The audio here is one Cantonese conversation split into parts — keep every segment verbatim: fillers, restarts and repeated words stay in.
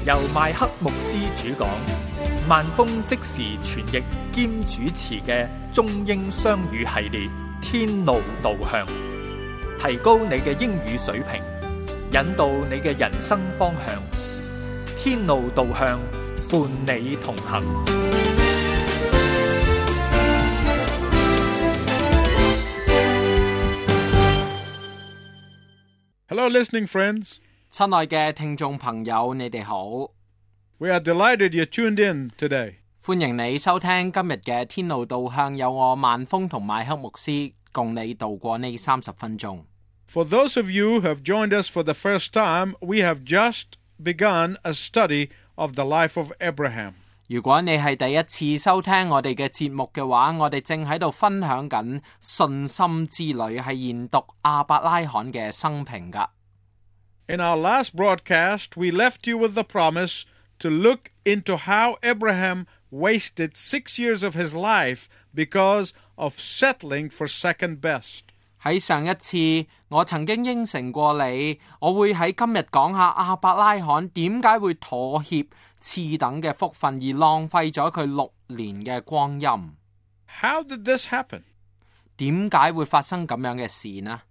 由麥克牧師主講，萬峰即時傳譯兼主持嘅中英雙語系列《天路導向》，提高你嘅英語水平，引導你嘅人生方向。天路導向，伴你同行。 Hello, listening friends. 親愛嘅聽眾朋友，你哋好。 We are delighted you tuned in today. 歡迎你收聽今日嘅天路導向，有我萬峰同麥克牧師共你度過呢三十分鐘。 For those of you who have joined us for the first time, we have just begun a study of the life of Abraham. 如果你係第一次收聽我哋嘅節目嘅話，我哋正喺度分享緊信心之旅，係研讀亞伯拉罕嘅生平噶。 In our last broadcast, we left you with the promise to look into how Abraham wasted six years of his life because of settling for second best. 喺上一次，我曾經應承過你，我會喺今日講下亞伯拉罕點解會妥協次等嘅福分，而浪費咗佢六年嘅光陰。 How did this happen? 點解會發生咁樣嘅事呢？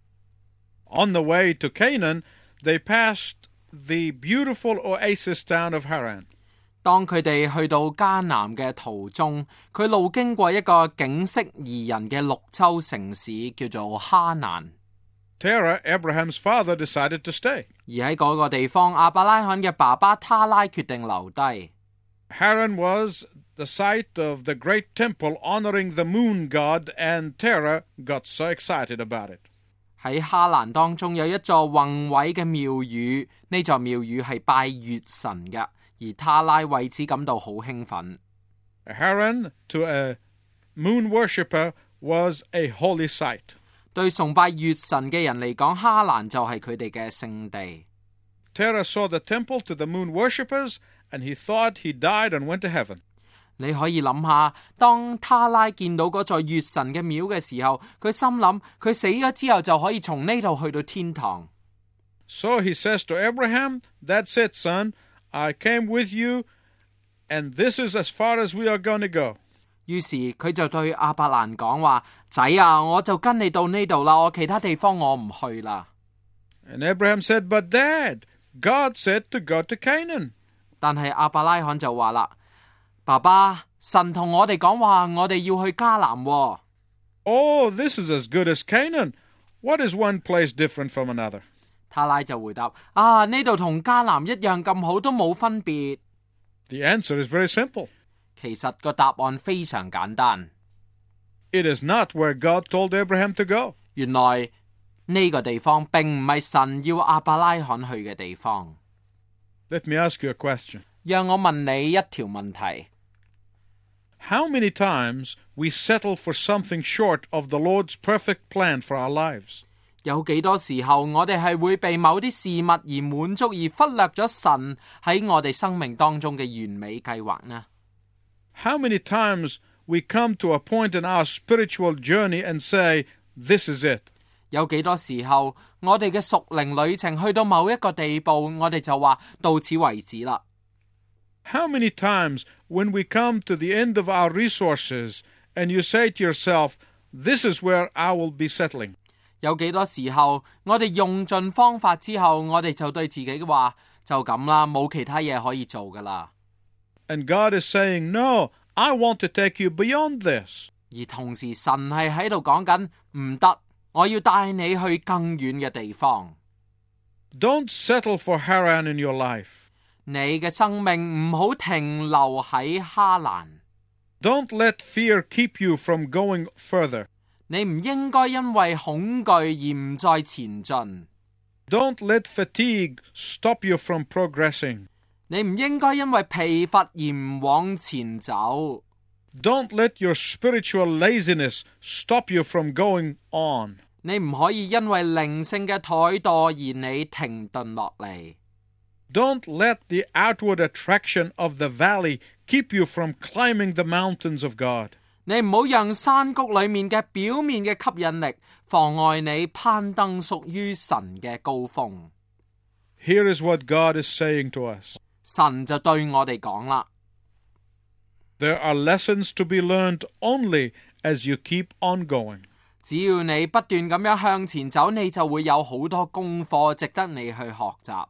On the way to Canaan, they passed the beautiful oasis town of Haran. 當佢哋去到迦南嘅途中，佢路經過一個景色宜人嘅綠洲城市，叫做哈蘭。 Terah, Abraham's father, decided to stay. 而喺嗰個地方，亞伯拉罕嘅爸爸他拉決定留低。 Haran was the site of the great temple honoring the moon god, and Terah got so excited about it. 喺哈蘭當中有一座宏偉嘅廟宇，呢座廟宇係拜月神嘅，而他拉為此感到好興奮。 Haran, to a moon worshipper, was a holy site. 對崇拜月神嘅人嚟講，哈蘭就係佢哋嘅聖地。 Terah saw the temple to the moon worshippers, and he thought he died and went to heaven. 你可以諗下，當他拉見到嗰座月神嘅廟嘅時候，佢心諗佢死咗之後就可以從呢度去到天堂。 So he says to Abraham, "That's it, son. I came with you, and this is as far as we are going to go." 於是佢就對亞伯蘭講話：仔啊，我就跟你到呢度啦，我其他地方我唔去啦。 And Abraham said, "But Dad, God said to go to Canaan." 但係亞伯拉罕就話啦：爸爸，神同我哋講話，我哋要去迦南喎。 Oh, this is as good as Canaan. What is one place different from another? 他拉就回答：啊，呢度同迦南一樣咁好，都冇分別。 The answer is very simple. 其實個答案非常簡單。 It is not where God told Abraham to go. 原來呢個地方並唔係神要亞伯拉罕去嘅地方。 Let me ask you a question. 讓我問你一條問題。 How many times we settle for something short of the Lord's perfect plan for our lives? 有幾多時候我哋係會被某啲事物而滿足，而忽略咗神喺我哋生命當中嘅完美計劃呢？ How many times we come to a point in our spiritual journey and say, "This is it"? 有幾多時候我哋嘅屬靈旅程去到某一個地步，我哋就話到此為止啦。 How many times when we come to the end of our resources and you say to yourself, "This is where I will be settling"? 有幾多時候我哋用盡方法之後，我哋就對自己話就咁啦，冇其他嘢可以做噶啦。 And God is saying, "No, I want to take you beyond this." 而同時神係喺度講緊唔得，我要帶你去更遠嘅地方。 Don't settle for Haran in your life. 你嘅生命唔好停留喺哈蘭。 Don't let fear keep you from going further. 你唔應該因為恐懼而唔再前進。 Don't let fatigue stop you from progressing. 你唔應該因為疲乏而唔往前走。 Don't let your spiritual laziness stop you from going on. 你唔可以因為靈性嘅怠惰而你停頓落嚟。 Don't let the outward attraction of the valley keep you from climbing the mountains of God. 你唔好讓山谷裏面嘅表面嘅吸引力妨礙你攀登屬於神嘅高峰。 Here is what God is saying to us. 神就對我哋講啦。 There are lessons to be learned only as you keep on going. 只要你不斷咁樣向前走，你就會有好多功課值得你去學習。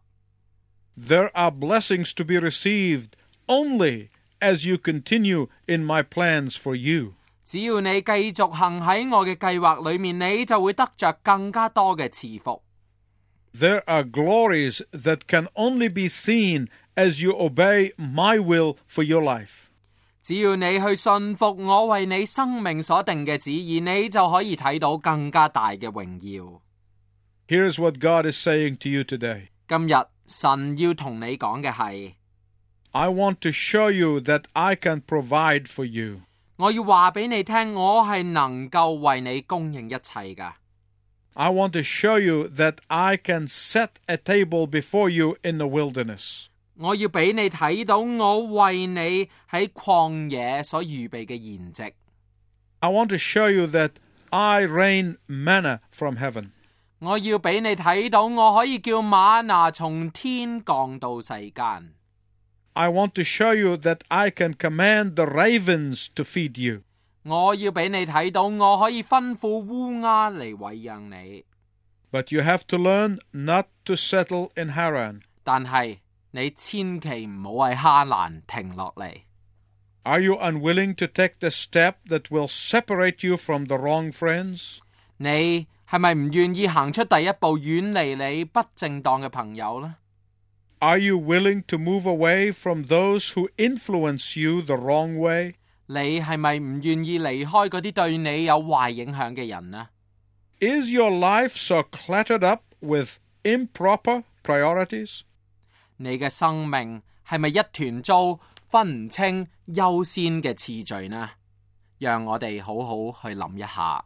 There are blessings to be received only as you continue in my plans for you. 只要你繼續行喺我嘅計劃裏面，你就會得着更加多嘅賜福。 There are glories that can only be seen as you obey my will for your life. 只要你去信服我為你生命所定嘅旨意，你就可以睇到更加大嘅榮耀。 Here's what God is saying to you today. 今日神要同你講嘅係， I want to show you that I can provide for you. 我要話俾你聽，我係能夠為你供應一切噶。 I want to show you that I can set a table before you in the wilderness. 我要俾你睇到我為你喺曠野所預備嘅筵席。 I want to show you that I rain manna from heaven. 我要俾你睇到我可以叫嗎哪從天降到世間。 I want to show you that I can command the ravens to feed you. 我要俾你睇到我可以吩咐烏鴉嚟餵養你。 But you have to learn not to settle in Haran. 但係你千祈唔好喺哈蘭停落嚟。 Are you unwilling to take the step that will separate you from the wrong friends? 你係咪唔願意行出第一步，遠離你不正當嘅朋友呢？ Are you willing to move away from those who influence you the wrong way? 你係咪唔願意離開嗰啲對你有壞影響嘅人呢？ Is your life so cluttered up with improper priorities? 你嘅生命係咪一團糟，分唔清優先嘅次序呢？讓我哋好好去諗一下。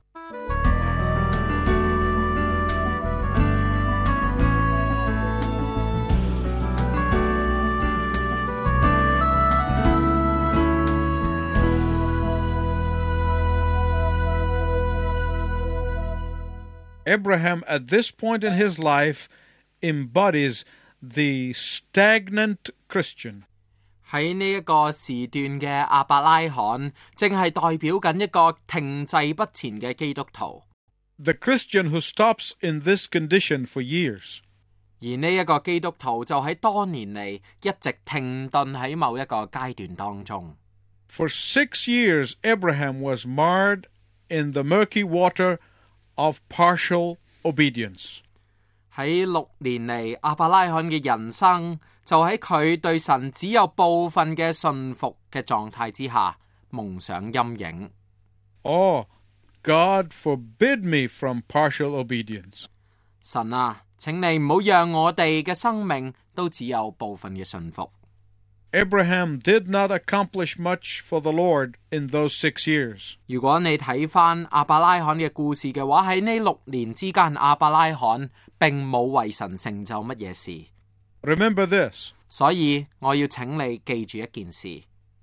Abraham, at this point in his life, embodies the stagnant Christian. 喺呢一個時段嘅亞伯拉罕，正係代表緊一個停滯不前嘅基督徒。 The Christian who stops in this condition for years. 而呢一個基督徒就喺多年嚟一直停頓喺某一個階段當中。 For six years, Abraham was marred in the murky water of partial obedience. 喺六年嚟，亞伯拉罕嘅人生就喺佢對神只有部分嘅信服嘅狀態之下蒙上陰影。 Oh, God forbid me from partial obedience. 神啊，請你唔好讓我哋嘅生命都只有部分嘅信服。 Abraham did not accomplish much for the Lord in those six years. 如果你睇翻亞伯拉罕嘅故事嘅話，喺呢六年之間，亞伯拉罕並冇為神成就乜嘢事。 Remember this. 所以我要請你記住一件事。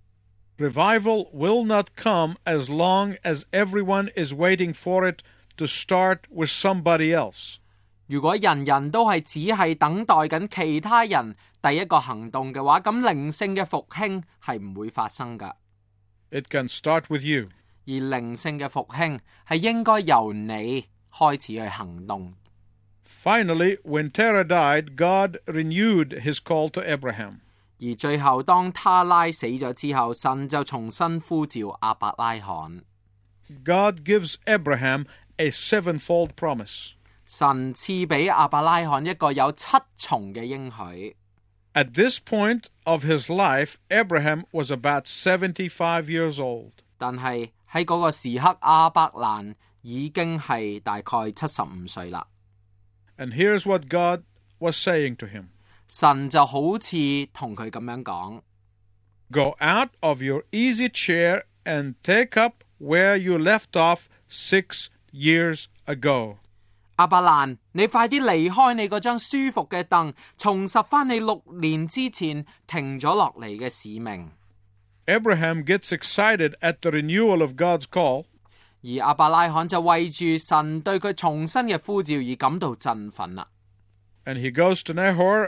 Revival will not come as long as everyone is waiting for it to start with somebody else. 如果人人都係只係等待緊其他人第一個行動嘅話，咁靈性嘅復興係唔會發生噶。 It can start with you. 而靈性嘅復興係應該由你開始去行動。 Finally, when Terah died, God renewed his call to Abraham. 而最後當他拉死咗之後，神就重新呼召亞伯拉罕。 God gives Abraham a sevenfold promise. 神賜俾亞伯拉罕一個有七重嘅應許。 At this point of his life, Abraham was about seventy-five years old. 但係喺嗰個時刻，亞伯蘭已經係大概七十五歲啦。 And here's what God was saying to him. 神就好似同佢咁樣講 Go out of your easy chair and take up where you left off six years ago. 亞伯蘭，你快啲離開你嗰張舒服嘅凳，重拾翻你六年之前停咗落嚟嘅使命。 Abraham gets excited at the renewal of God's call. 而亞伯拉罕就為住神對佢重新嘅呼召而感到振奮啦。 And he goes to Nahor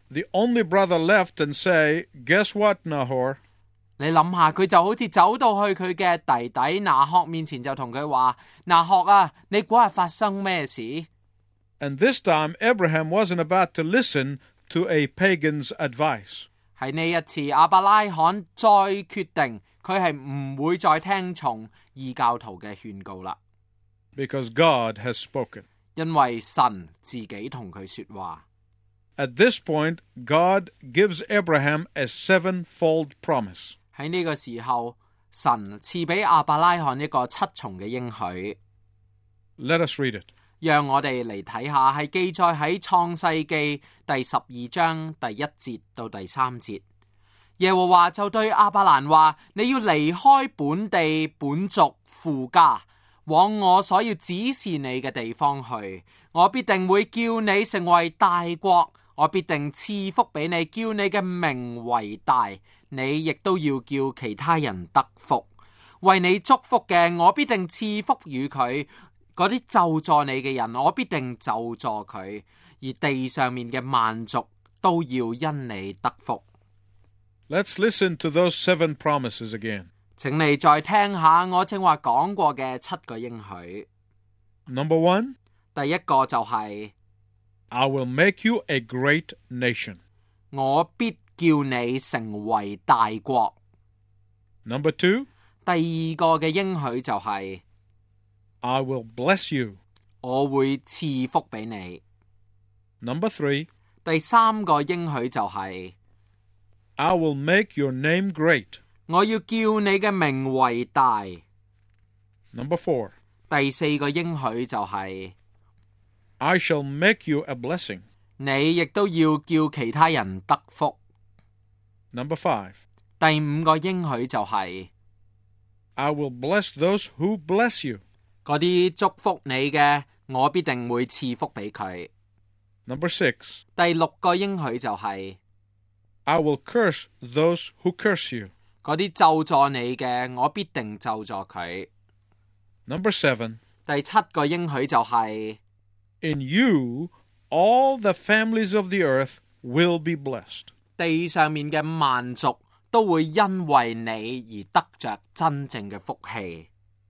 the only brother left and say, "Guess what, Nahor?" 你諗下，佢就好似走到去佢嘅弟弟拿鶴面前，就同佢話：拿鶴啊，你估下發生咩事？ And this time, Abraham wasn't about to listen to a pagan's advice. 喺呢一次，亞伯拉罕再決定佢係唔會再聽從異教徒嘅勸告啦。 Because God has spoken. 因為神自己同佢說話。 At this point, God gives Abraham a sevenfold promise. 喺呢個時候，神賜俾亞伯拉罕一個七重嘅應許。 Let us read it. 讓我哋嚟睇下，係記載喺創世記第十二章第一節到第三節。耶和華就對亞伯蘭話：你要離開本地本族父家，往我所要指示你嘅地方去。我必定會叫你成為大國，我必定賜福俾你，叫你嘅名為大。你亦都要叫其他人得福。為你祝福嘅，我必定賜福與佢；嗰啲咒詛你嘅人，我必定咒詛佢。而地上面嘅萬族都要因你得福。 Let's listen to those seven promises again. 請你再聽下我正話講過嘅七個應許。 Number one, 第一個就係、是、 I will make you a great nation. 我必叫你成為大國。 Number two, 第二個嘅應許就係、是、 I will bless you. 我會賜福俾你。 Number three, 第三個應許就係、是、 I will make your name great. 我要叫你嘅名為大。 Number four, 第四個應許就係、是、 I shall make you a blessing. 你亦都要叫其他人得福。 Number five, 第五個應許就係、是、 I will bless those who bless you. 嗰啲祝福你嘅，我必定會賜福俾佢。 Number six, 第六個應許就係、是、 I will curse those who curse you. 嗰啲咒詛你嘅，我必定咒詛佢。 Number seven, 第七個應許就係、 是、In you, all the families of the earth will be blessed. 地上面嘅萬族都會因為你而得着真正嘅福氣。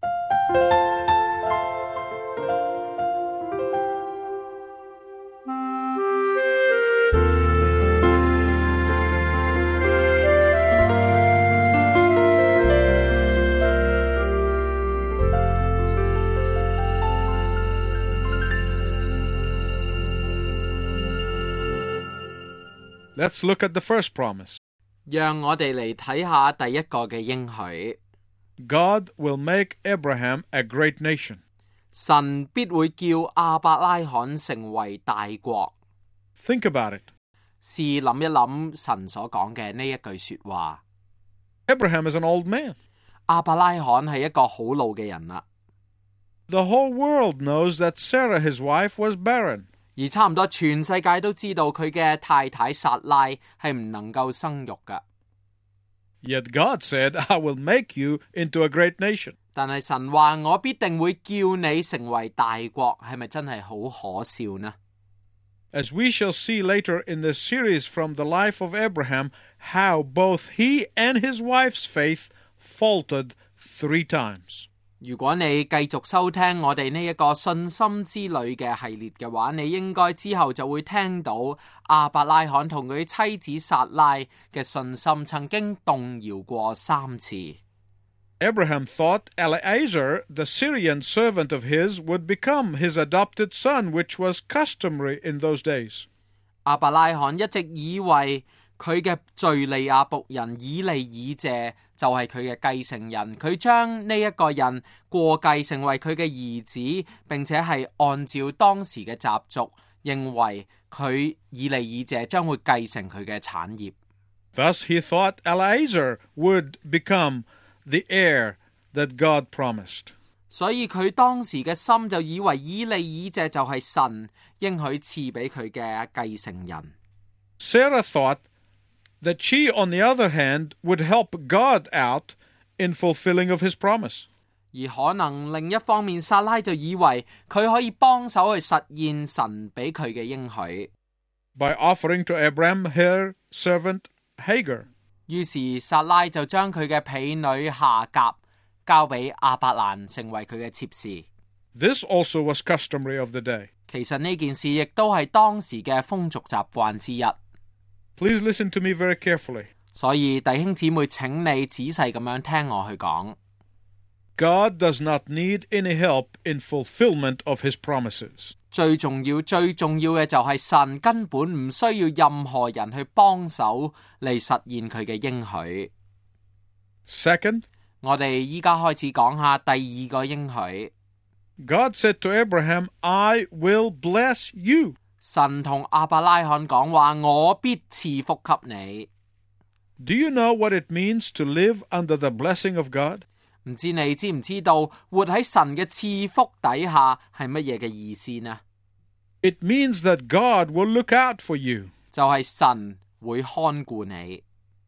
Let's look at the first promise. 讓我哋嚟睇下第一個嘅應許。 God will make Abraham a great nation. 神必會叫亞伯拉罕成為大國。 Think about it. 試諗一諗神所講嘅呢一句說話。 Abraham is an old man. 亞伯拉罕係一個好老嘅人啦。 The whole world knows that Sarah, his wife, was barren. 而差唔多全世界都知道佢嘅太太撒拉係唔能夠生育噶。 Yet God said, I will make you into a great nation. 但係神話我必定會叫你成為大國，係咪真係好可笑呢？ As we shall see later in this series from the life of Abraham, how both he and his wife's faith faltered three times. 如果你繼續收聽我哋呢一個信心之旅嘅系列嘅話，你應該之後就會聽到亞伯拉罕同佢妻子撒拉嘅信心曾經動搖過三次。 Abraham thought Eliezer, the Syrian servant of his, would become his adopted son, which was customary in those days. 亞伯拉罕一直以為佢嘅敘利亞僕人以利以謝就係佢嘅繼承人，佢將呢一個人過繼成為佢嘅兒子，並且係按照當時嘅習俗，認為佢以利以謝將會繼承佢嘅產業。 Thus he thought Eliezer would become the heir that God promised. 所以佢當時嘅心就以為以利以謝就係神應許賜俾佢嘅繼承人。 Sarah thought that she, on the other hand, would help God out in fulfilling of his promise. 而可能另一方面，撒拉就以為佢可以幫手去實現神俾佢嘅應許。 by offering to Abraham her servant Hagar. 於是撒拉就將佢嘅婢女夏甲交俾亞伯蘭成為佢嘅妾侍。 This also was customary of the day. 其實呢件事亦都係當時嘅風俗習慣之一。 Please listen to me very carefully. 所以弟兄姊妹，請你仔細咁樣聽我去講。 God does not need any help in fulfillment of his promises. 最重要、最重要嘅就係神根本唔需要任何人去幫手嚟實現佢嘅應許。 Second, 我哋依家開始講下第二個應許。 God said to Abraham, I will bless you. 神同亞伯拉罕講話，我必賜福給你。 Do you know what it means to live under the blessing of God? 唔知你知唔知道活喺神嘅賜福底下係乜嘢嘅意思呢？ It means that God will look out for you. 就係神會看顧你。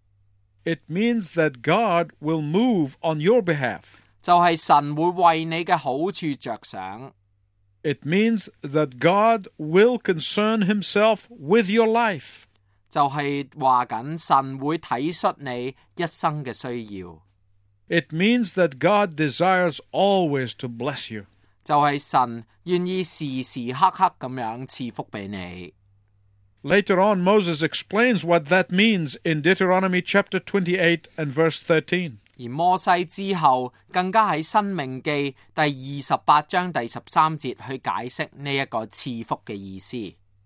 It means that God will move on your behalf. 就係神會為你嘅好處着想。 It means that God will concern himself with your life. 就係話緊神會體恤你一生嘅需要。 It means that God desires always to bless you. 就係神願意時時刻刻咁樣賜福俾你。 Later on, Moses explains what that means in Deuteronomy chapter twenty-eight and verse thirteen. 而摩西之後更加喺申命記第二十八章第十三節去解釋呢一個賜福嘅意思。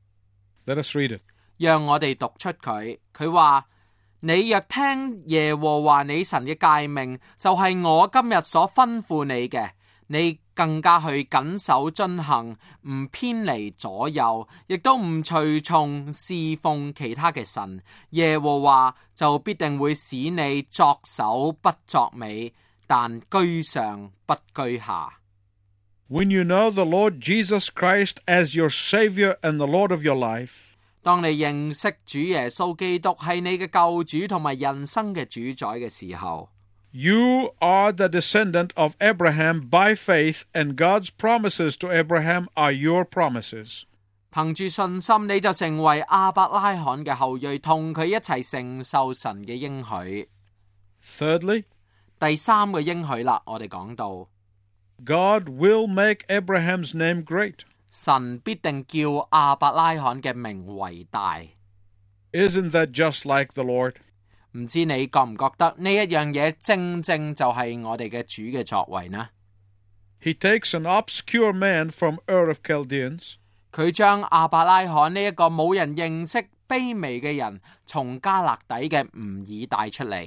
Let us read it. 讓我哋讀出佢。佢話：你若聽耶和華你神嘅誡命，就係、是、我今日所吩咐你嘅，你更加去謹守遵行，唔偏離左右，亦都唔隨從侍奉其他嘅神。耶和華就必定會使你作首不作尾，但居上不居下。 When you know the Lord Jesus Christ as your Savior and the Lord of your life, 當你認識主耶穌基督係你嘅救主同埋人生嘅主宰嘅時候， you are the descendant of Abraham by faith, and God's promises to Abraham are your promises. 憑住信心，你就成為亞伯拉罕嘅後裔，同佢一齊承受神嘅應許。 Thirdly, 第三個應許啦，我哋講到 God will make Abraham's name great. 神必定叫亞伯拉罕嘅名為大。 Isn't that just like the Lord? 唔知你覺唔覺得呢一樣嘢正正就係我哋嘅主嘅作為呢？ He takes an obscure man from Ur of Chaldeans, 佢將亞伯拉罕呢一個冇人認識卑微嘅人，從加勒底嘅吾爾帶出嚟。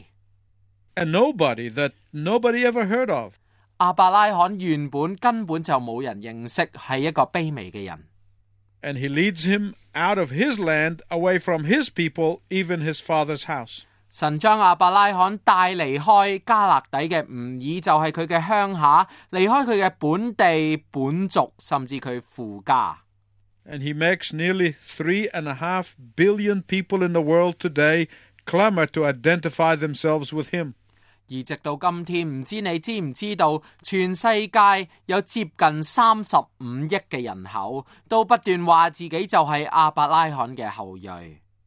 and nobody that nobody ever heard of. 亞伯拉罕原本根本就冇人認識，係一個卑微嘅人。 And he leads him out of his land, away from his people, even his father's house. 神將亞伯拉罕帶離開加勒底嘅吾爾，就係佢嘅鄉下，離開佢嘅本地本族，甚至佢父家。 And he makes nearly three and a half billion people in the world today clamor to identify themselves with him. 而直到今天，唔知你知唔知道，全世界有接近三十五億嘅人口，都不斷話自己就係亞伯拉罕嘅後裔。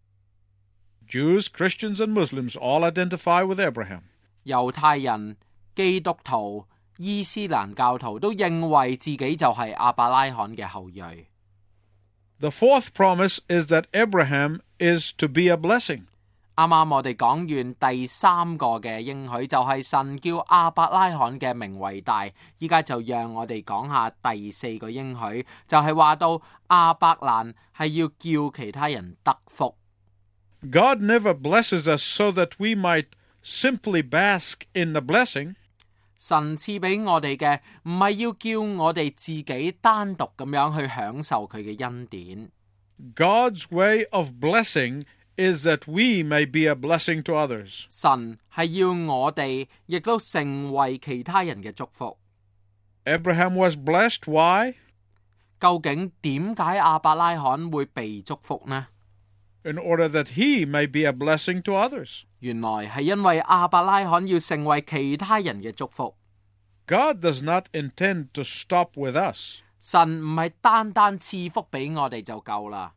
Jews, Christians, and Muslims all identify with Abraham. 猶太人、基督徒、伊斯蘭教徒都認為自己就係亞伯拉罕嘅後裔。 The fourth promise is that Abraham is to be a blessing. 啱啱我哋講完第三個嘅應許，就係神叫亞伯拉罕嘅名為大。依家就讓我哋講下第四個應許，就係話到亞伯蘭係要叫其他人得福。 God never blesses us so that we might simply bask in the blessing. 神賜俾我哋嘅唔係要叫我哋自己單獨咁樣去享受佢嘅恩典。 God's way of blessing is that we may be a blessing to others. 神係要我哋亦都成為其他人嘅祝福。 Abraham was blessed. Why? 究竟點解亞伯拉罕會被祝福呢？ In order that he may be a blessing to others. 原來係因為亞伯拉罕要成為其他人嘅祝福。 God does not intend to stop with us. 神唔係單單賜福俾我哋就夠啦。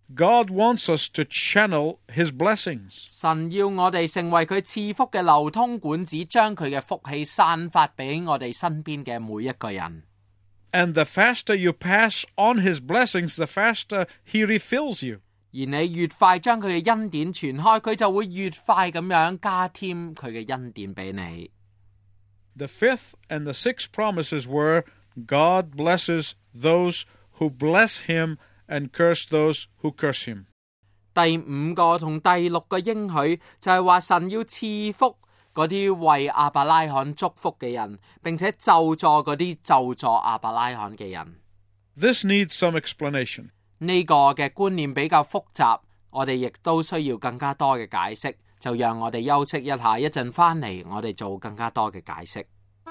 God wants us to channel His blessings. 神要我哋成為佢賜福嘅流通管子，將佢嘅福氣散發俾我哋身邊嘅每一個人。 And the faster you pass on His blessings, the faster He refills you. 而你越快將佢嘅恩典傳開，佢就會越快咁樣加添佢嘅恩典俾你。 The fifth and the sixth promises were, God blesses those who bless Him and curse those who curse Him. 第五個同第六個應許就係話神要賜福嗰啲為亞伯拉罕祝福嘅人，並且咒詛嗰啲咒詛亞伯拉罕嘅人。 This needs some explanation. 呢個嘅觀念比較複雜，我哋亦都需要更加多嘅解釋。就讓我哋休息一下，一陣翻嚟我哋做更加多嘅解釋。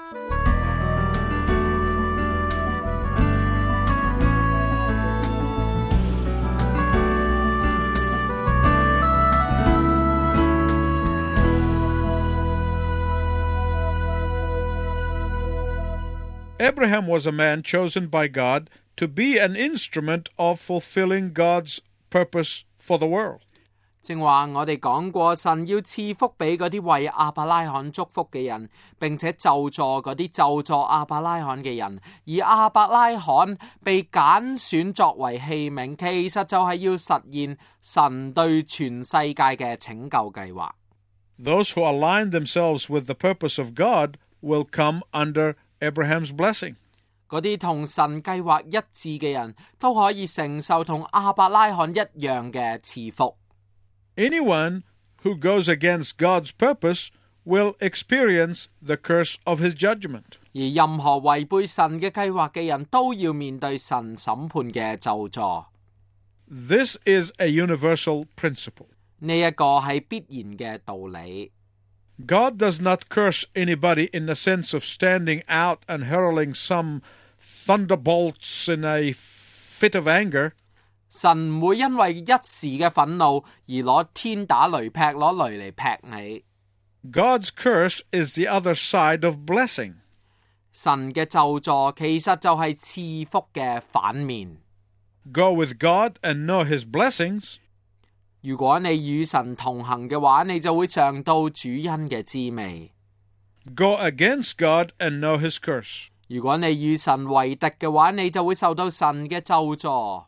Abraham was a man chosen by God to be an instrument of fulfilling God's purpose for the world. 正話我哋講過，神要賜福俾嗰啲為亞伯拉罕祝福嘅人，並且咒詛嗰啲咒詛亞伯拉罕嘅人。而亞伯拉罕被揀選作為器皿，其實就係要實現神對全世界嘅拯救計劃。 Those who align themselves with the purpose of God will come under Abraham's blessing. 嗰啲同神計劃一致嘅人都可以承受同亞伯拉罕一樣嘅賜福。 Anyone who goes against God's purpose will experience the curse of His judgment. 而任何違背神嘅計劃嘅人都要面對神審判嘅咒詛。 This is a universal principle. 呢一個係必然嘅道理。 God does not curse anybody in the sense of standing out and hurling some thunderbolts in a fit of anger. 神唔會因為一時嘅憤怒而攞天打雷劈，攞雷嚟劈你。 God's curse is the other side of blessing. 神嘅咒詛其實就係賜福嘅反面。 Go with God and know His blessings. 如果你與神同行嘅話，你就會嘗到主恩嘅滋味。 Go against God and know His curse. 如果你與神為敵嘅話，你就會受到神嘅咒詛。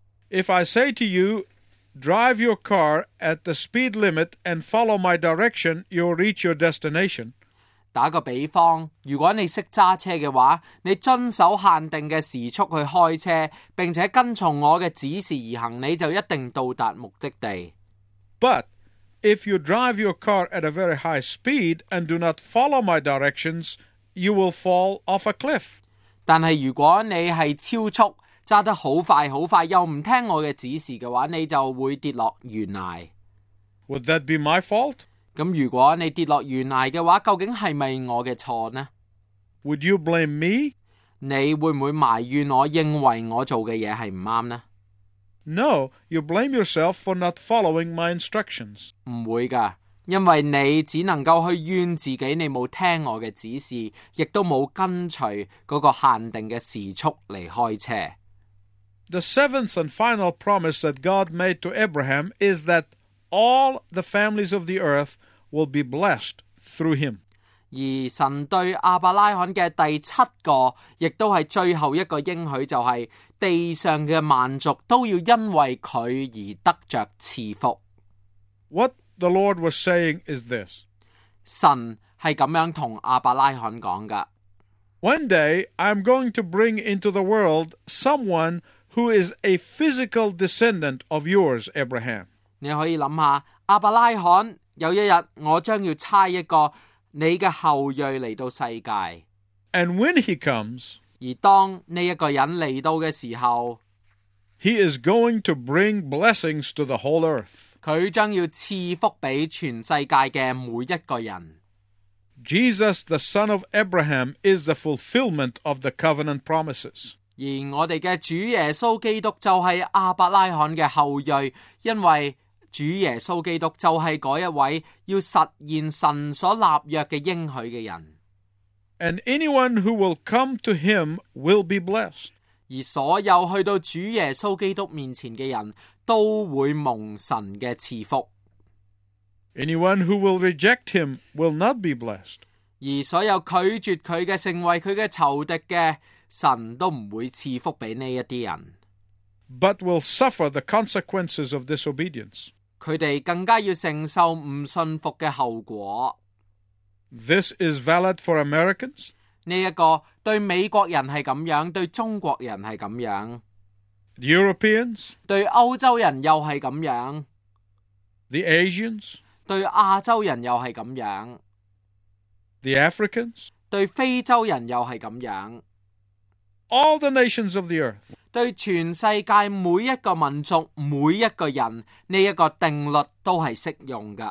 If I say to you, drive your car at the speed limit and follow my direction, you'll reach your destination. 打個比方，如果你識揸車嘅話，你遵守限定嘅時速去開車，並且跟從我嘅指示而行，你就一定到達目的地。 But if you drive your car at a very high speed and do not follow my directions, you will fall off a cliff. 但係如果你係超速，揸得好快好快，又唔聽我嘅指示嘅話，你就會跌落懸崖。 Would that be my fault? 咁如果你跌落懸崖嘅話，究竟係咪我嘅錯呢？ Would you blame me? 你會唔會埋怨我，認為我做嘅嘢係唔啱呢？ No, you blame yourself for not following my instructions. 唔會㗎，因為你只能夠去怨自己，你冇聽我嘅指示，亦都冇跟隨嗰個限定嘅時速嚟開車。 The seventh and final promise that God made to Abraham is that all the families of the earth will be blessed through him. 而神對亞伯拉罕嘅第七個，亦都係最後一個應許，就係地上嘅萬族都要因為佢而得着賜福。 What the Lord was saying is this. 神係咁樣同亞伯拉罕講㗎。 One day I'm going to bring into the world someone who is a physical descendant of yours, Abraham. 你可以諗下，亞伯拉罕有一日我將要差一個你嘅後裔嚟到世界。 And when he comes, 而當呢一個人嚟到嘅時候， he is going to bring blessings to the whole earth. 佢將要賜福俾全世界嘅每一個人。 Jesus, the son of Abraham, is the fulfillment of the covenant promises. 而我哋嘅主耶穌基督就係亞伯拉罕嘅後裔，因為主耶穌基督就係嗰一位要實現神所立約嘅應許嘅人。 And anyone who will come to him will be blessed. 而所有去到主耶穌基督面前嘅人都會蒙神嘅賜福。 Anyone who will reject him will not be blessed. 而所有拒絕佢嘅，成為佢嘅仇敵嘅，神都唔會賜福俾呢一啲人。 But will suffer the consequences of disobedience. 佢哋更加要承受唔信服嘅後果。 This is valid for Americans. 呢一個對美國人係咁樣，對中國人係咁樣， Europeans, 對歐洲人又係咁樣， the Asians, 對亞洲人又係咁樣， the Africans, 對非洲人又係咁樣， all the nations of the earth. 對全世界每一個民族每一個人，呢一個定律都係適用㗎。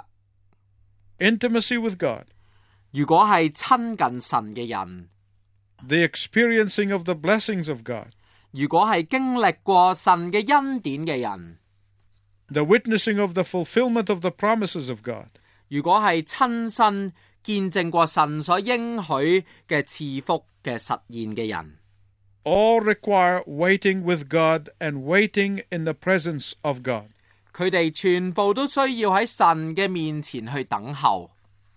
Intimacy with God, 如果係親近神嘅人， the experiencing of the blessings of God, 如果係經歷過神嘅恩典嘅人， the witnessing of the fulfillment of the promises of God, 如果係親身見證過神所應許嘅賜福嘅實現嘅人， all require waiting with God and waiting in the presence of God. 佢哋全部都需要喺神嘅面前去等候。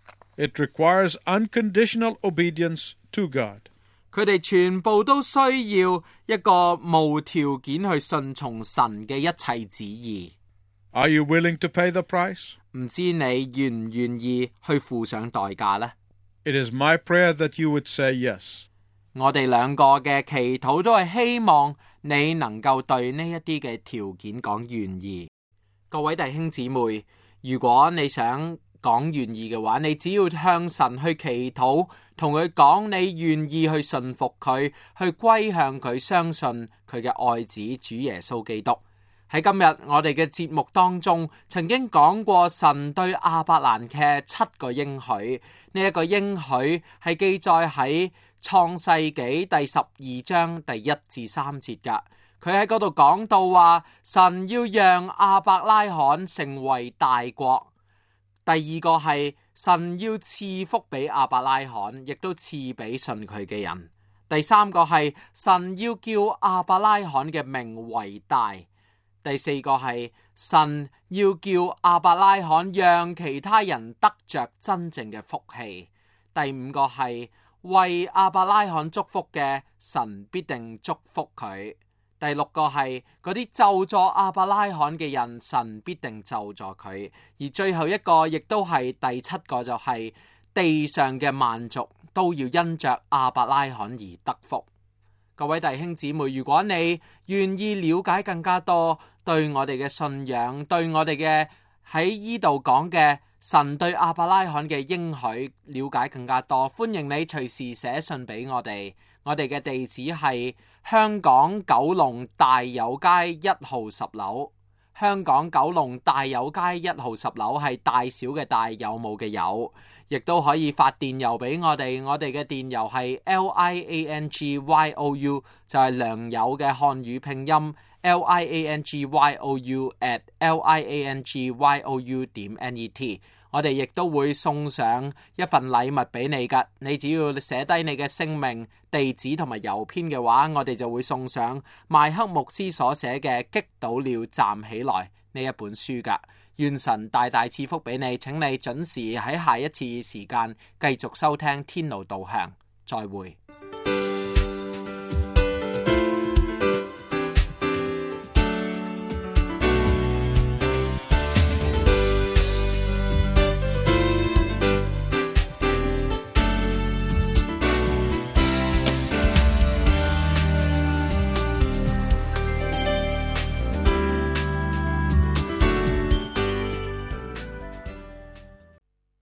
It requires unconditional obedience to God. 佢哋全部都需要一個無條件去順從神嘅一切旨意。 Are you willing to pay the price? 唔知你願唔願意去付上代價呢？ It is my prayer that you would say yes. 我哋兩個嘅祈禱都係希望你能夠對呢一啲嘅條件講願意。各位弟兄姊妹，如果你想講願意嘅話，你只要向神去祈禱，同佢講你願意去信服佢，去歸向佢，相信佢嘅愛子主耶穌基督。喺今日我哋嘅節目當中，曾經講過神對亞伯蘭嘅七個應許，呢一個應許係記載喺創世紀第十二章第一至三節噶。佢喺嗰度講到話，神要讓亞伯拉罕成為大國。第二個係神要賜福俾亞伯拉罕，亦都賜俾信佢嘅人。第三個係神要叫亞伯拉罕嘅名為大。第四個係神要叫亞伯拉罕讓其他人得着真正嘅福氣。第五個係為亞伯拉罕祝福嘅，神必定祝福佢。第六個係嗰啲咒詛亞伯拉罕嘅人，神必定咒詛佢。而最後一個亦都係第七個，就係地上嘅萬族都要因着亞伯拉罕而得福。各位弟兄姊妹，如果你願意了解更加多對我哋嘅信仰，對我哋嘅喺依度講嘅神對亞伯拉罕嘅應許了解更加多，歡迎你隨時寫信俾我哋。我哋嘅地址係香港九龍大有街一號十樓。香港九龍大有街一號十樓係大小嘅大，有冇嘅有，亦都可以發電郵俾我哋。我哋嘅電郵係 L I A N G Y O U， 就係良友嘅漢語拼音 L I A N G Y O U at L I A N G Y O U 點 N E T。我哋亦都會送上一份禮物俾你噶，你只要寫低你嘅姓名、地址同埋郵編嘅話，我哋就會送上麥克牧師所寫嘅《擊倒了站起來》呢一本書噶。願神大大賜福俾你，請你準時喺下一次時間繼續收聽天路導向，再會。